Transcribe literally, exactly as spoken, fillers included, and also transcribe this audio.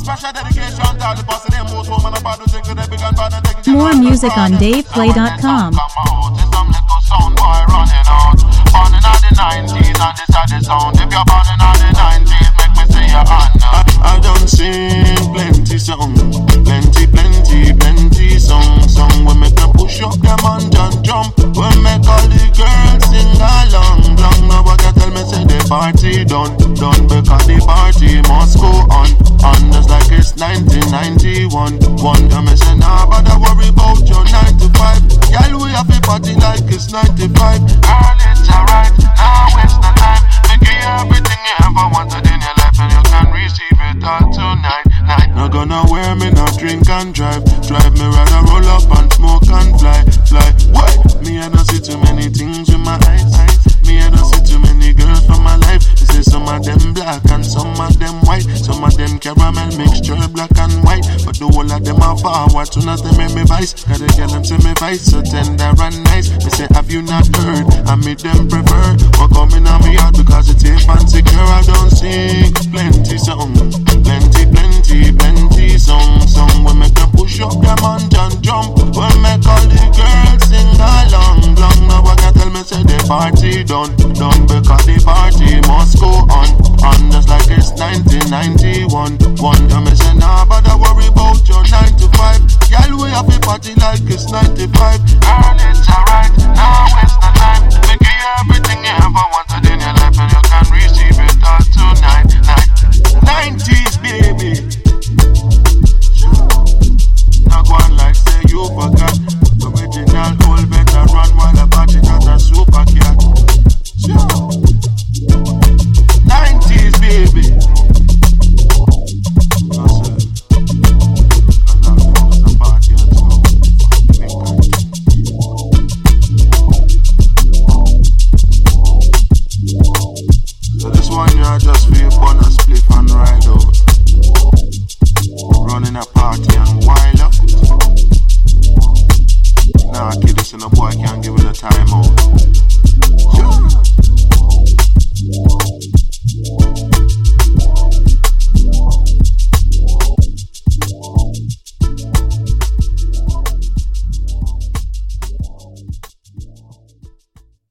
More music on Dave Play dot com. I done sing plenty song, plenty, plenty, plenty song, song. We make them push up them and jump, jump. We make all the girls sing along, long. Nobody tell me say the party done, done because the party must go on, on just like it's nineteen ninety-one. One time me say nah, but I worry about your nine to five. Girl, we have a party like it's ninety-five. Girl, it's alright, now waste the time. Make you everything you ever wanted in your life, and you can receive it all tonight. Night. Not gonna wear me, not drink and drive. Drive me rather roll up and smoke and fly, fly. What? Me I don't see too many things with my eyes. Me I don't see too many girls for my life. They say some of them black and some of them white. Some of them caramel mixture, black and white. But the whole of them are forward, so not them make me vice. Got a girl them say me vice, so tender and nice. They say have you not heard? I make them prefer. What coming on me out because it's safe and secure. I don't sing plenty song, plenty, plenty, plenty song, song. We make them push up them and jump, jump. We make all the girls sing along, long. Now I can tell me say the party done, done because the party must go on, on just like it's nineteen ninety-one. One time me say nah, but I worry about your nine to five. Girl, we have a party like it's ninety-five. Girl, it's alright, now it's the